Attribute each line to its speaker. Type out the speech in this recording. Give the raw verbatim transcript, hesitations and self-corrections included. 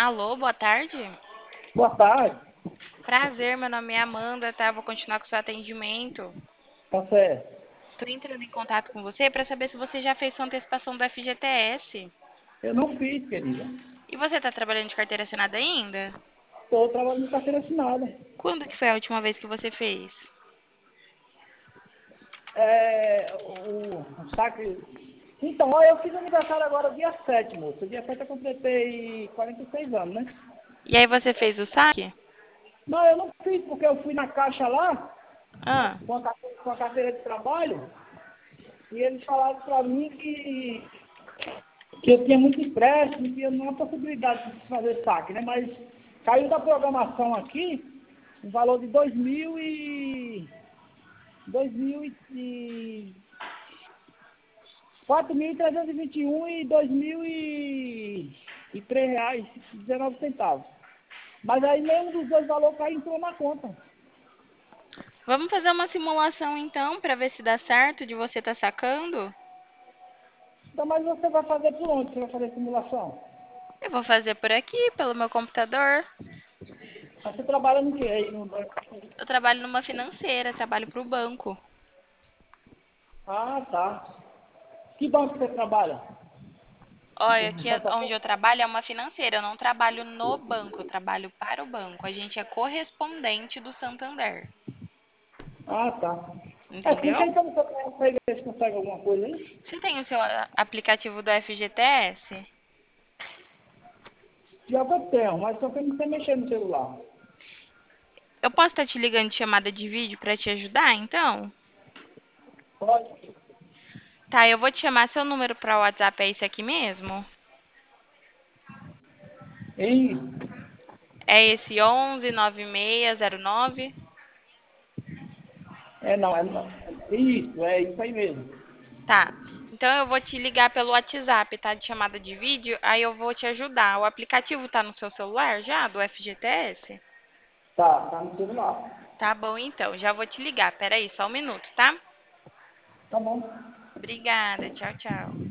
Speaker 1: Alô, boa tarde.
Speaker 2: Boa tarde,
Speaker 1: Prazer, meu nome é Amanda, tá? Vou continuar com o seu atendimento.
Speaker 2: tá certo.
Speaker 1: Tô entrando em contato com você para saber se você já fez sua antecipação do F G T S.
Speaker 2: Eu não fiz, querida.
Speaker 1: E você tá trabalhando de carteira assinada ainda?
Speaker 2: Estou trabalhando em carteira assinada.
Speaker 1: Quando que foi a última vez que você fez?
Speaker 2: É, o, o saque... Então, olha, eu fiz aniversário agora dia sete, moço. Dia sete eu completei quarenta e seis anos, né?
Speaker 1: E aí você fez o saque?
Speaker 2: Não, eu não fiz porque eu fui na caixa lá,
Speaker 1: Ah,
Speaker 2: com a carteira, com a carteira de trabalho, e eles falaram para mim que, que eu tinha muito empréstimo, que eu não há possibilidade de fazer saque, né? Mas caiu da programação aqui um valor de dois mil e dois mil e quatro mil trezentos e vinte e um e dois mil e três reais e dezenove centavos. Mas aí nenhum dos dois valores caiu entrou na conta.
Speaker 1: vamos fazer uma simulação então para ver se dá certo de você estar sacando?
Speaker 2: Então, mas você vai fazer por onde? Você vai fazer simulação?
Speaker 1: Eu vou fazer por aqui, pelo meu computador.
Speaker 2: Mas você trabalha no que aí no banco?
Speaker 1: Eu trabalho numa financeira, trabalho para o banco.
Speaker 2: Ah, tá. Que banco você trabalha?
Speaker 1: Olha,
Speaker 2: Do
Speaker 1: aqui é-
Speaker 2: Santander?
Speaker 1: onde eu trabalho é uma financeira, eu não trabalho no banco, eu trabalho para o banco. A gente é correspondente do Santander,
Speaker 2: Ah, tá. Explica
Speaker 1: entendeu?
Speaker 2: aí como você consegue, ver se consegue alguma coisa aí.
Speaker 1: Você tem o seu a- aplicativo do F G T S?
Speaker 2: Já que eu tenho, mas só que eu não sei mexer no celular.
Speaker 1: Eu posso estar te ligando de chamada de vídeo para te ajudar, então?
Speaker 2: Pode.
Speaker 1: Tá, eu vou te chamar seu número para o WhatsApp, é esse aqui mesmo?
Speaker 2: Ei,
Speaker 1: É esse onze nove seis zero nove?
Speaker 2: é não, é não. Isso, é isso aí mesmo.
Speaker 1: Tá. Então eu vou te ligar pelo WhatsApp, tá? De chamada de vídeo, aí eu vou te ajudar. O aplicativo tá no seu celular já, do F G T S?
Speaker 2: Tá, tá no celular.
Speaker 1: Tá bom, então. Já vou te ligar. Pera aí, só um minuto, tá?
Speaker 2: Tá bom.
Speaker 1: Obrigada. Tchau, tchau.